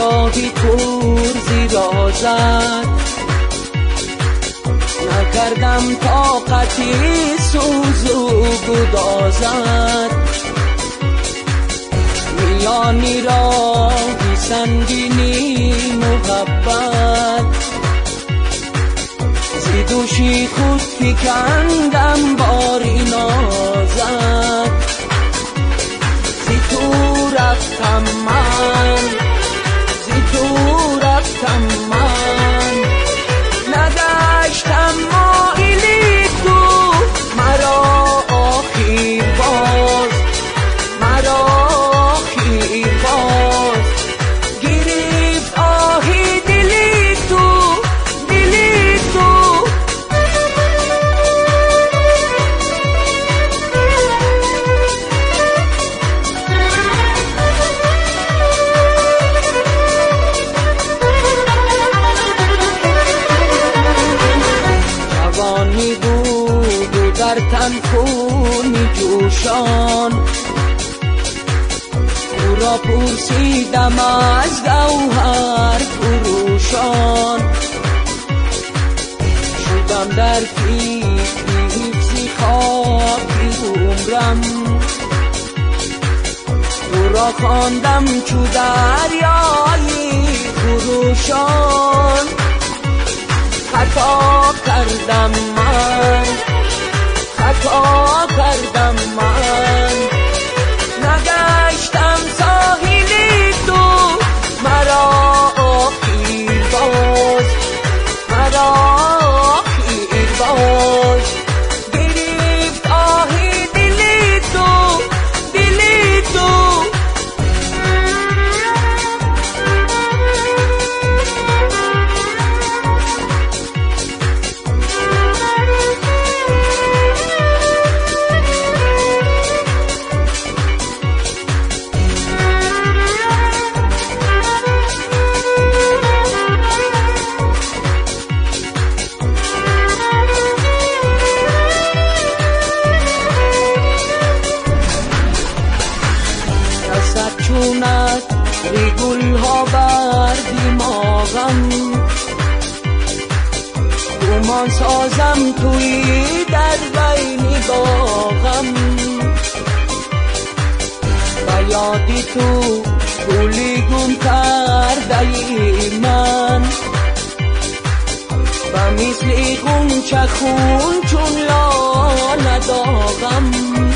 گاهی کور زیرا زد، نکردم طاقتی سوز و گدازد. میانی راهی سنگینی محبت، زی دوشی خود فکندم باری نازد. زی تو رفتم من، زی تو رفتم من، نداشتم مایلی تو مرا آخیر باز، مرا آخیر باز. گرفت آهی دلی تو، دلی تو. جوانی بود و در تن خونی جوشان، او را پرسیدم از گوهر فروشان. شدم در حفظی خاکی عمرم، او را خواندم چو دریایی خروشان. خطا کردم من، خطا کردم من، نگشتم ساحلی تو مرا آخیر باز، مرا آخیر باز. گرفت آهی دلی تو، دلی تو. چونت ریگل ها بر دماغم، گمان سازم توی در بین باغم. و یادی تو گلی گم کرده من، و مثل غنچه خون چون لاله داغم.